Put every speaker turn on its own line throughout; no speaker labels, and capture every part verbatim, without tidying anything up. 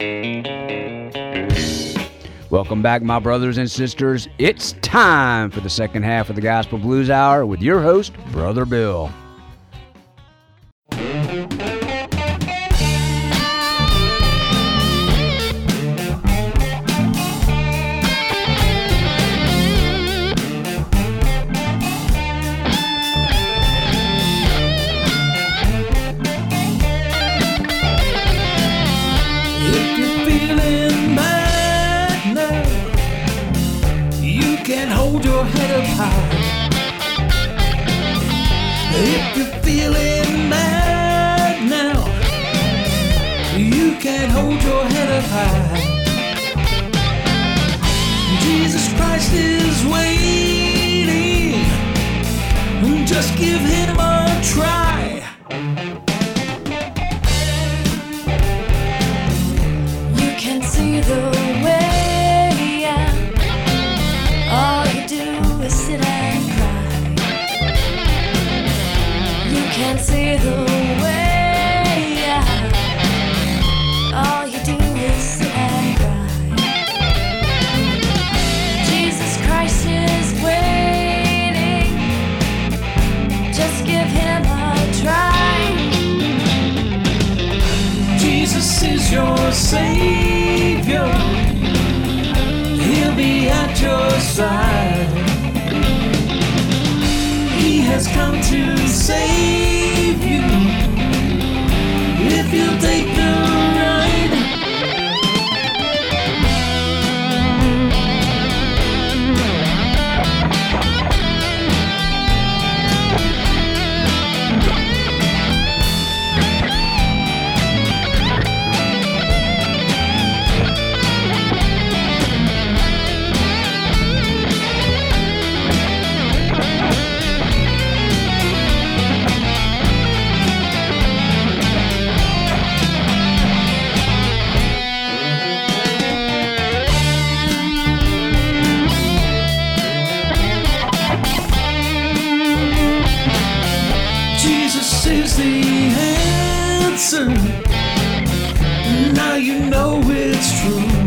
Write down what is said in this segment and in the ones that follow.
Welcome back, my brothers and sisters. It's time for the second half of the Gospel Blues Hour with your host, Brother Bill.
If you're feeling mad now, you can hold your head up high. Jesus Christ is waiting. Just give him a try.
You can see the way out. All you do is sit and can't see the way out. All you do is sit and cry. Jesus Christ is waiting. Just give him a try.
Jesus is your Savior. He'll be at your side. He has come to save you if you'll take the ride. Is the answer. Now you know it's true.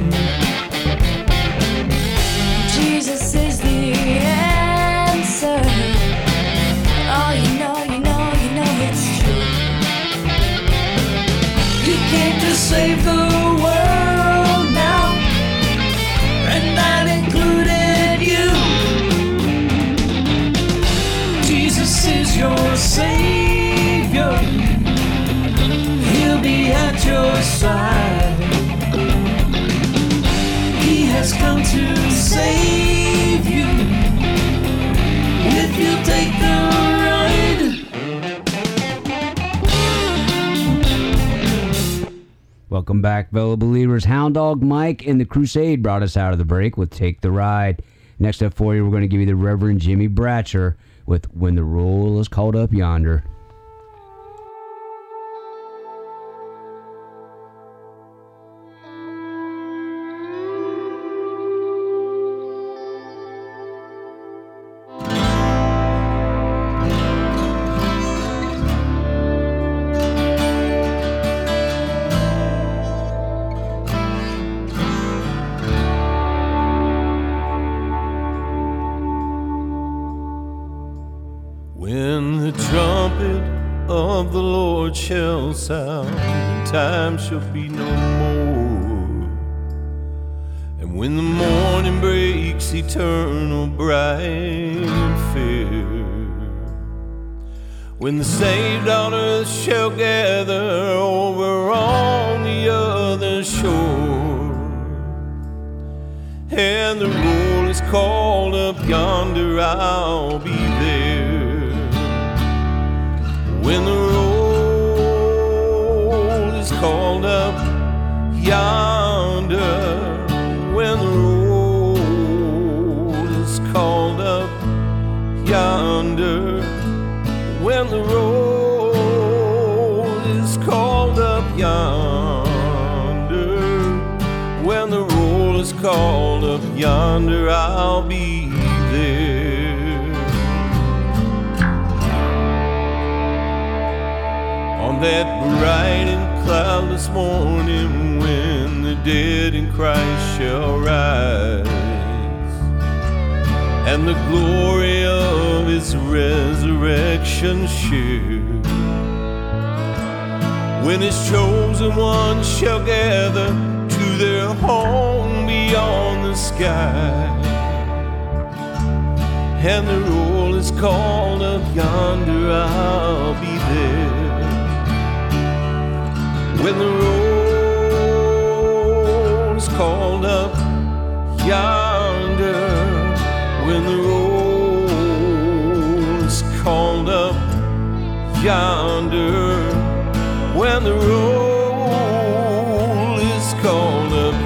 Jesus is the answer. Oh, you know, you know, you know it's true.
He came to save the world now, and that included you. Jesus is your Savior. He'll be at your side. He has come to save you if you take the ride.
Welcome back, fellow believers. Hound Dog Mike and the Crusade brought us out of the break with Take the Ride. Next up for you, we're going to give you the Reverend Jimmy Bratcher with When the Roll is Called Up Yonder.
Shall sound, and time shall be no more. And when the morning breaks eternal bright and fair, when the saved on earth shall gather over on the other shore, and the roll is called up yonder, I'll be there. When the roll called up yonder, when the roll is called up yonder, when the roll is called up yonder, when the roll is called up yonder, I'll be there. On that bright and cloudless morning, when the dead in Christ shall rise, and the glory of his resurrection share. When his chosen ones shall gather to their home beyond the sky, and the roll is called up yonder, I'll be there. When the roll is called up yonder, when the roll is called up yonder, when the roll is called up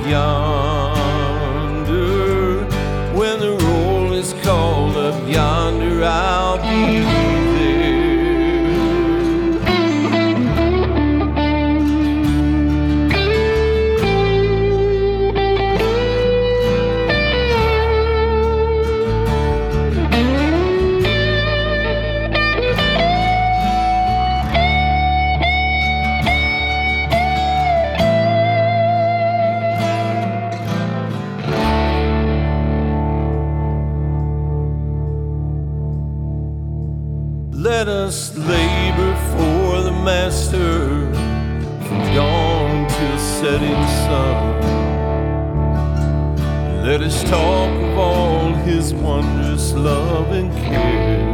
yonder, when the roll is called up yonder, I'll be there. Let us labor for the Master from dawn till setting sun. Let us talk of all his wondrous love and care.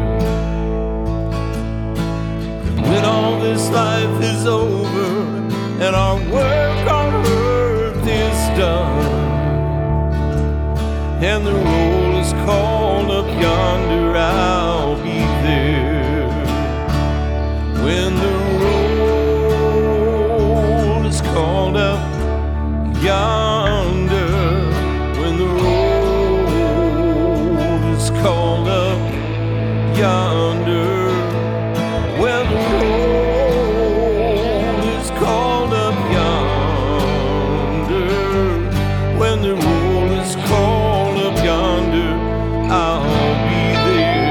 And when all this life is over and our work on earth is done, and the roll is called up yonder, I'll be there. When the roll is called up yonder, when the roll is called up yonder, when the roll is called up yonder, when the roll is called up yonder, I'll be there.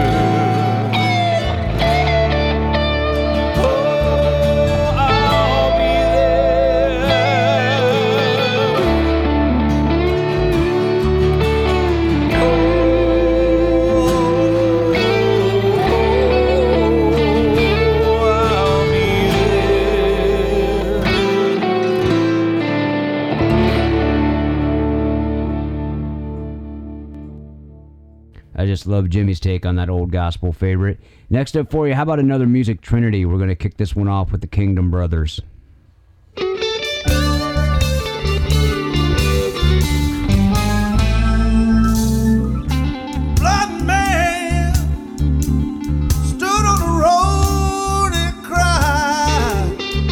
I just love Jimmy's take on that old gospel favorite. Next up for you, how about another music trinity? We're going to kick this one off with the Kingdom Brothers.
Blind man stood on the road and cried.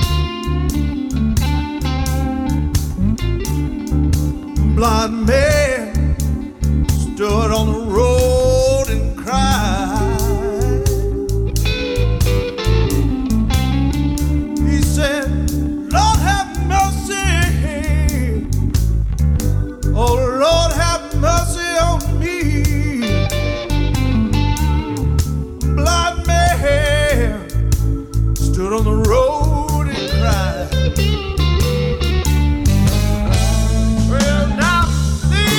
Blind man stood on the road and cried. He said, Lord have mercy. Oh Lord have mercy on me. Blind man stood on the road and cried. Well now these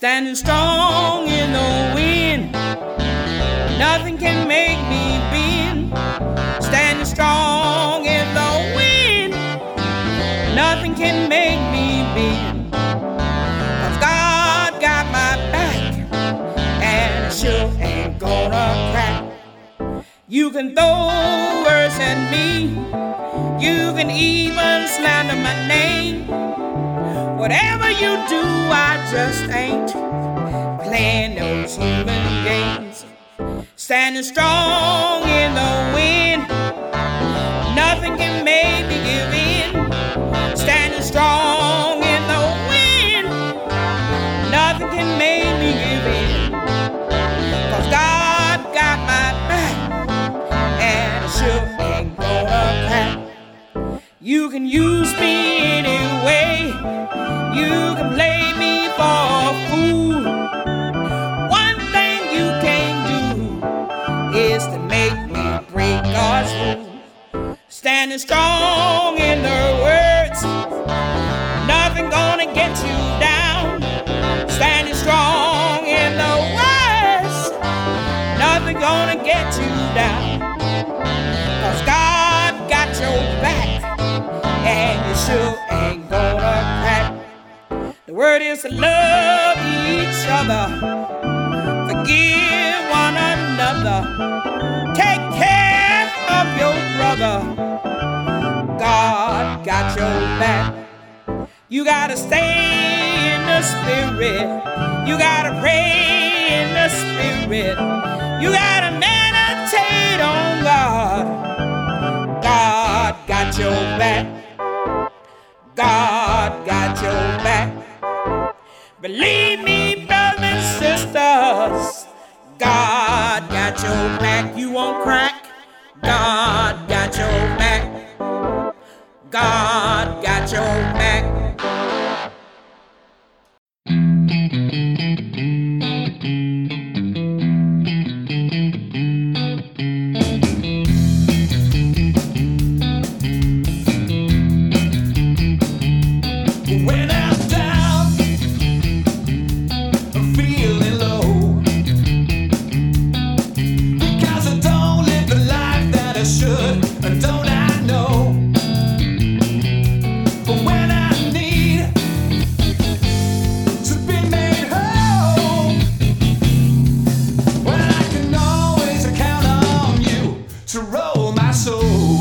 standing strong in the wind. Nothing can make me bend. Standing strong in the wind. Nothing can make me bend. 'Cause God got my back, and it sure ain't gonna crack. You can throw words at me. You can even slander my name. Whatever you do, I just ain't playing those human games. Standing strong in the wind. Nothing can make me give in. Standing strong in the wind. Nothing can make me give in. 'Cause God got my back, and it sure ain't gonna crack. You can use me anyway. You can play me for a fool. One thing you can't do is to make me break God's rule. Standing strong in the words. Nothing gonna get you down. Standing strong in the words. Nothing gonna get you down. 'Cause God got your back, and you sure ain't gonna crack. The word is to love each other, forgive one another, take care of your brother. God got your back. You gotta stay in the spirit. You gotta pray in the spirit. You gotta meditate on God. God got your back. God got your back. Believe me, brothers and sisters, God got your back. You won't crack. God got your back. God got your back.
When I'm down, I'm feeling low, because I don't live the life that I should, don't I know? But when I need to be made whole, well, I can always count on you to roll my soul.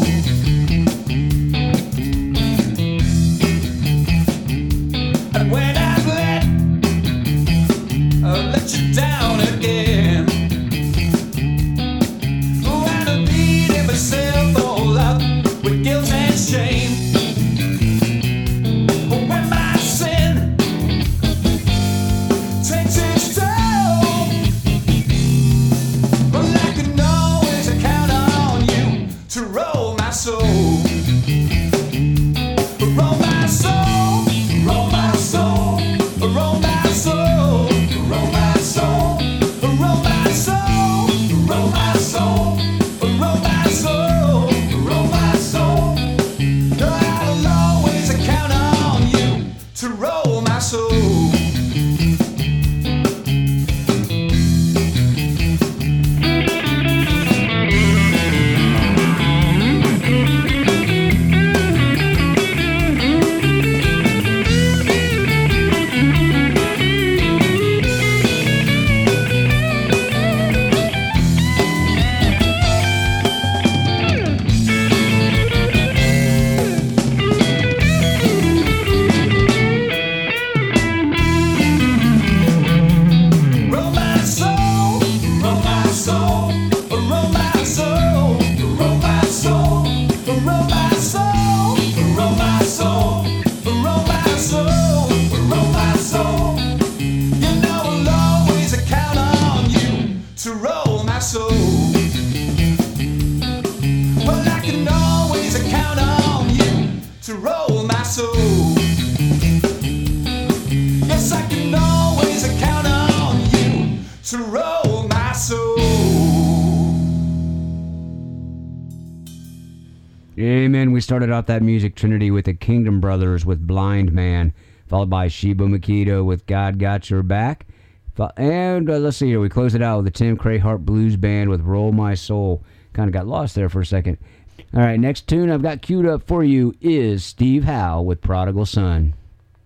And when I've let, I'll let you down again, oh, and I'm beating myself all up with guilt and shame. But when my sin takes its toll, well, I can always count on you to roll my soul. Roll my soul, roll my soul, roll my soul, roll my soul, roll my soul, roll my soul, roll my soul, roll my soul. I'll always count on you to roll my soul. Roll my soul, roll my soul, roll my soul, roll my soul, roll my soul, roll my soul, roll my soul, roll my soul. You know I'll always count on you to roll my soul. Well, I can always count on you to roll my soul. Yes, I can always count on you to roll my soul.
Amen. We started out that music trinity with the Kingdom Brothers with Blind Man, followed by Sheba Makito with God Got Your Back. And uh, let's see here. We close it out with the Tim Crayhart Blues Band with Roll My Soul. Kind of got lost there for a second. All right, next tune I've got queued up for you is Steve Howe with Prodigal Son.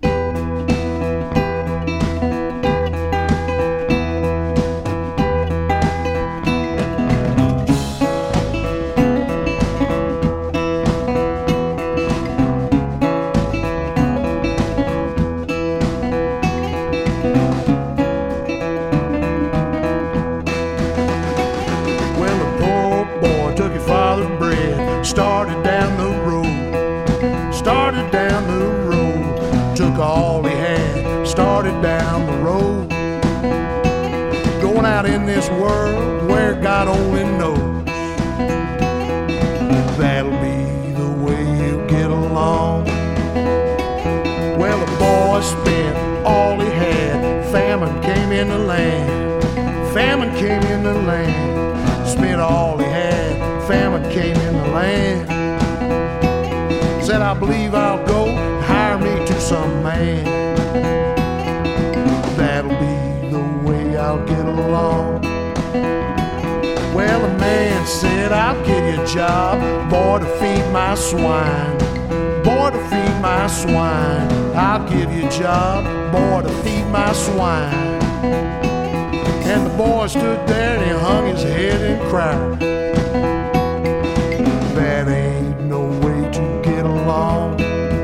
Started down the road, started down the road, took all he had, started down the road, going out in this world where God only knows, that'll be the way he'll get along. Well, the boy spent all he had, famine came in the land, famine came in the land, spent all he had, famine came in the land. Said, I believe I'll go hire me to some man. That'll be the way I'll get along. Well, the man said, I'll give you a job, boy, to feed my swine. Boy, to feed my swine. I'll give you a job, boy, to feed my swine. And the boy stood there and he hung his head and cried. That ain't no way to get along.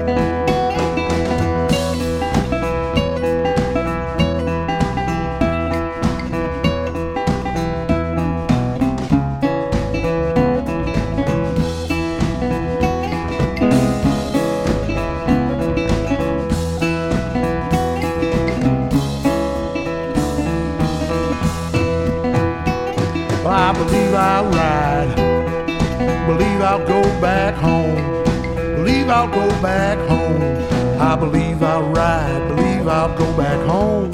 Well, I believe I'll ride, believe I'll go back home, believe I'll go back home. I believe I'll ride, believe I'll go back home.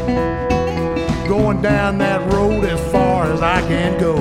Going down that road as far as I can go.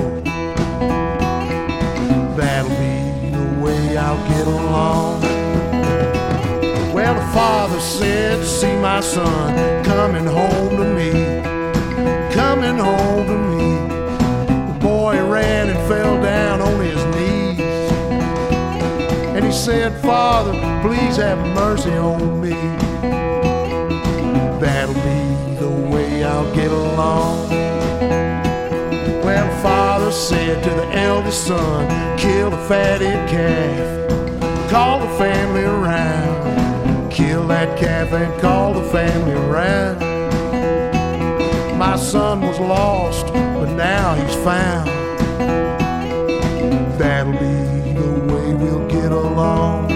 That'll be the way I'll get along. Well, the father said, see my son coming home to me, coming home to me. The boy ran and fell down on his knees. And he said, Father, please have mercy on me. That'll be the way I'll get along. Well, the father said to the eldest son, kill the fatted calf, call the family around, kill that calf and call the family around. My son was lost, but now he's found. That'll be the way we'll get along.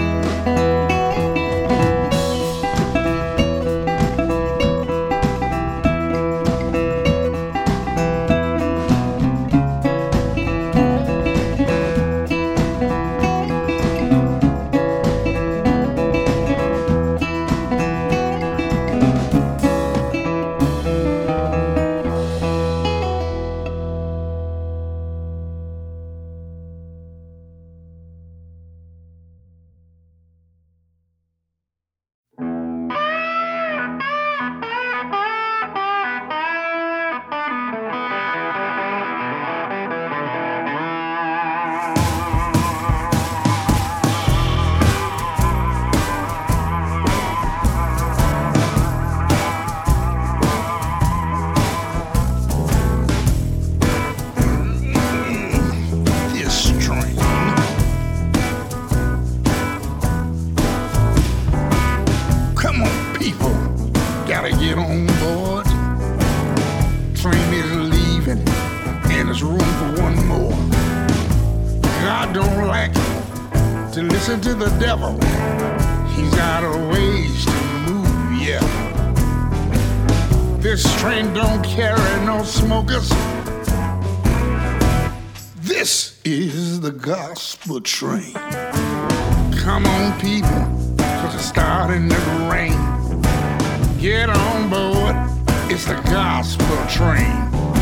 Gospel train. Come on, people, cause it's starting to rain. Get on board, it's the gospel train.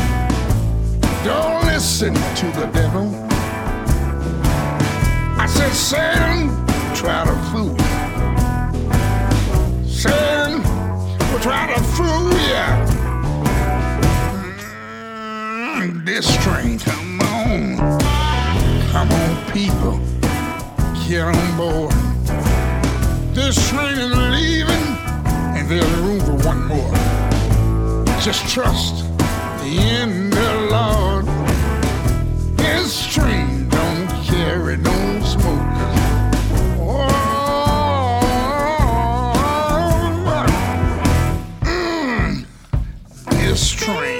Don't listen to the devil. I said, Satan, try to fool you. Satan will try to fool you. this train. Come on. Come on, people. Get on board. This train is leaving, and there's room for one more. Just trust in the Lord. This train don't carry no smokers. Oh, mm, this train.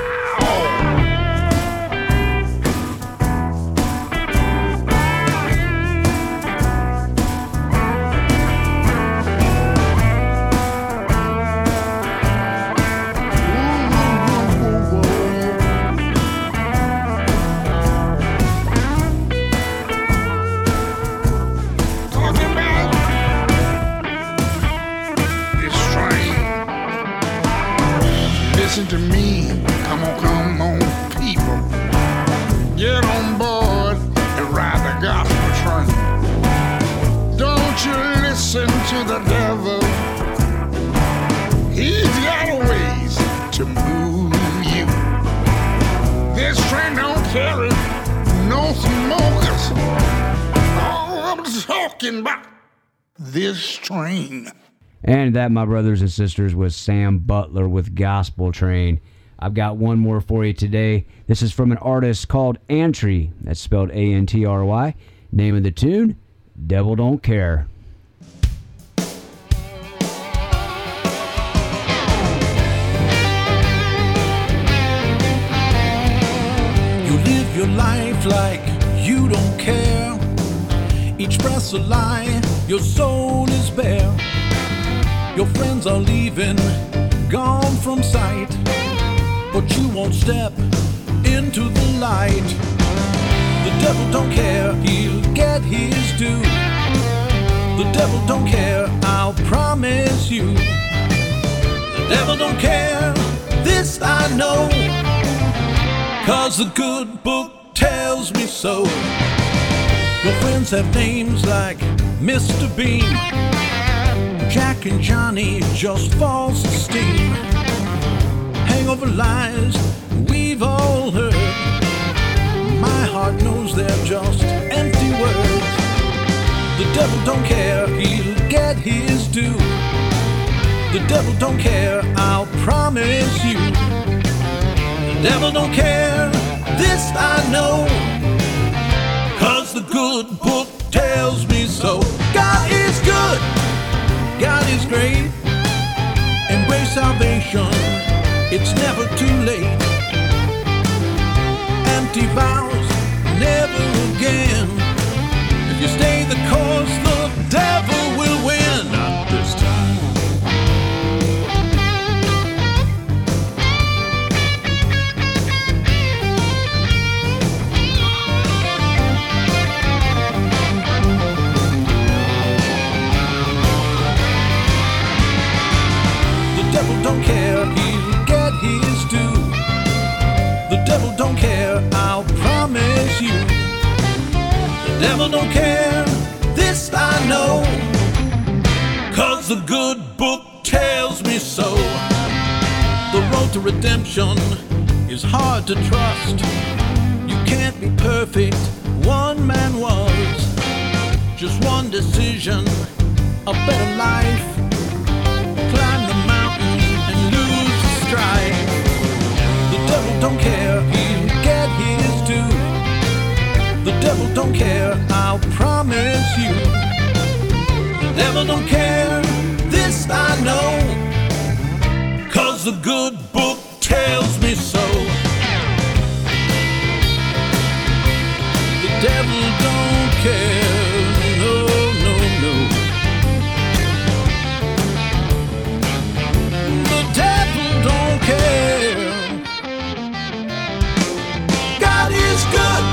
Listen to me, come on, come on, people. Get on board and ride the gospel train. Don't you listen to the devil. He's got ways to move you. This train don't carry no smokers. Oh, I'm talking about this train.
And that, my brothers and sisters, was Sam Butler with Gospel Train. I've got one more for you today. This is from an artist called Antry. That's spelled A N T R Y. Name of the tune, Devil Don't Care.
You live your life like you don't care. Each breath's a lie, your soul is bare. Your friends are leaving, gone from sight, but you won't step into the light. The devil don't care, he'll get his due. The devil don't care, I'll promise you. The devil don't care, this I know, 'cause the good book tells me so. Your friends have names like Mister Bean, Jack and Johnny, just false esteem. Hangover lies we've all heard. My heart knows they're just empty words. The devil don't care, he'll get his due. The devil don't care, I'll promise you. The devil don't care, this I know, 'cause the good book tells me so. God is good, God is great. Embrace salvation, it's never too late. Empty vows, never again. If you stay the course, the devil will win. Not this time. The devil don't care, he'll get his due. The devil don't care, I'll promise you. The devil don't care, this I know, 'cause the good book tells me so. The road to redemption is hard to trust. You can't be perfect, one man was. Just one decision, a better life. Climb the mountain and lose the strife. The devil don't care, he'll get his due. The devil don't care, I'll promise you. The devil don't care, this I know, 'cause the good book tells me so. The devil don't care, no, no, no. The devil don't care. God is good.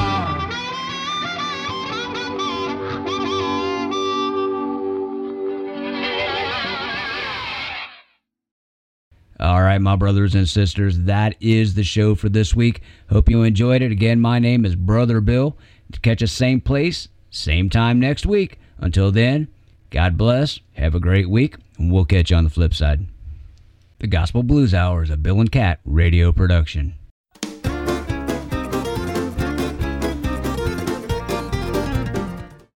All right, my brothers and sisters, that is the show for this week. Hope you enjoyed it. Again, my name is Brother Bill. To catch us same place, same time next week. Until then, God bless, have a great week, and we'll catch you on the flip side. The Gospel Blues Hour is a Bill and Cat radio production.